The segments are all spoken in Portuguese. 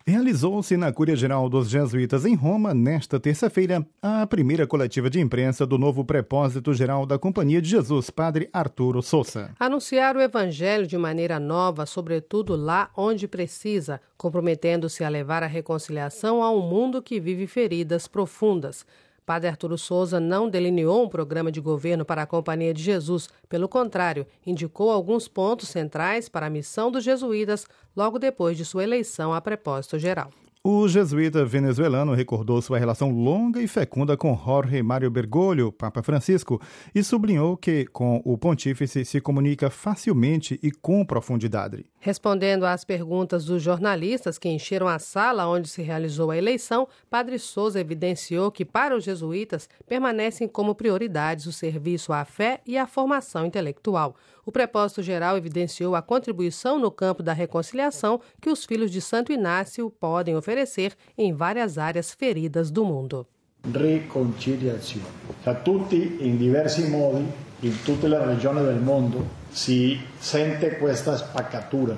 Realizou-se na Cúria-Geral dos Jesuítas em Roma, nesta terça-feira, a primeira coletiva de imprensa do novo prepósito-geral da Companhia de Jesus, Padre Arturo Souza. Anunciar o Evangelho de maneira nova, sobretudo lá onde precisa, comprometendo-se a levar a reconciliação a um mundo que vive feridas profundas. Padre Arturo Souza não delineou um programa de governo para a Companhia de Jesus. Pelo contrário, indicou alguns pontos centrais para a missão dos jesuítas logo depois de sua eleição a prepósito geral. O jesuíta venezuelano recordou sua relação longa e fecunda com Jorge Mário Bergoglio, Papa Francisco, e sublinhou que, com o pontífice, se comunica facilmente e com profundidade. Respondendo às perguntas dos jornalistas que encheram a sala onde se realizou a eleição, Padre Souza evidenciou que, para os jesuítas, permanecem como prioridades o serviço à fé e a formação intelectual. O prepósito geral evidenciou a contribuição no campo da reconciliação que os filhos de Santo Inácio podem oferecer em várias áreas feridas do mundo. Riconciliazione. Tutti in diversi modi, in tutte le regioni del mondo, si sente questa spaccatura.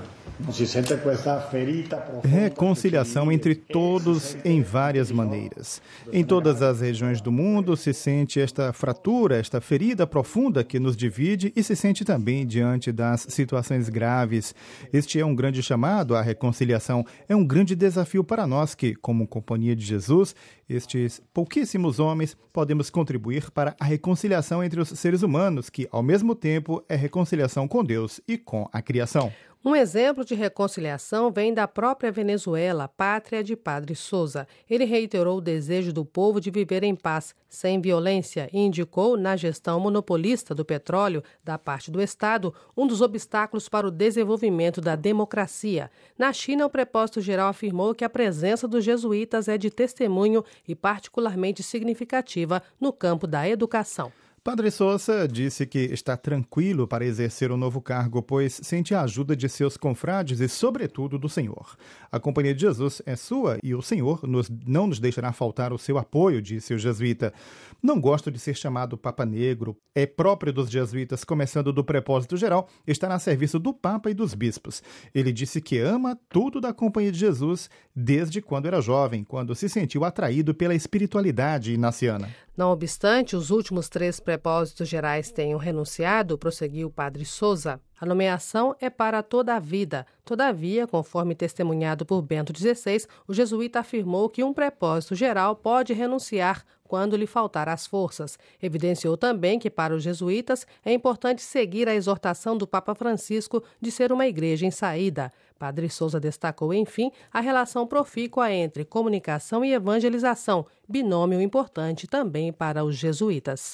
Reconciliação entre todos em várias maneiras. Em todas as regiões do mundo se sente esta fratura, esta ferida profunda que nos divide e se sente também diante das situações graves. Este é um grande chamado à reconciliação. É um grande desafio para nós que, como Companhia de Jesus, estes pouquíssimos homens, podemos contribuir para a reconciliação entre os seres humanos, que, ao mesmo tempo, é reconciliação com Deus e com a criação. Um exemplo de reconciliação vem da própria Venezuela, pátria de Padre Souza. Ele reiterou o desejo do povo de viver em paz, sem violência, e indicou, na gestão monopolista do petróleo da parte do Estado, um dos obstáculos para o desenvolvimento da democracia. Na China, o prepósito geral afirmou que a presença dos jesuítas é de testemunho e particularmente significativa no campo da educação. Padre Souza disse que está tranquilo para exercer o novo cargo, pois sente a ajuda de seus confrades e, sobretudo, do Senhor. A Companhia de Jesus é sua e o Senhor não nos deixará faltar o seu apoio, disse o jesuíta. Não gosto de ser chamado Papa Negro. É próprio dos jesuítas, começando do prepósito geral, estar a serviço do Papa e dos bispos. Ele disse que ama tudo da Companhia de Jesus desde quando era jovem, quando se sentiu atraído pela espiritualidade inaciana. Não obstante, os últimos 3 prepósitos gerais tenham renunciado, prosseguiu o Padre Souza. A nomeação é para toda a vida. Todavia, conforme testemunhado por Bento XVI, o jesuíta afirmou que um prepósito geral pode renunciar quando lhe faltar as forças. Evidenciou também que, para os jesuítas, é importante seguir a exortação do Papa Francisco de ser uma igreja em saída. Padre Souza destacou, enfim, a relação profícua entre comunicação e evangelização, binômio importante também para os jesuítas.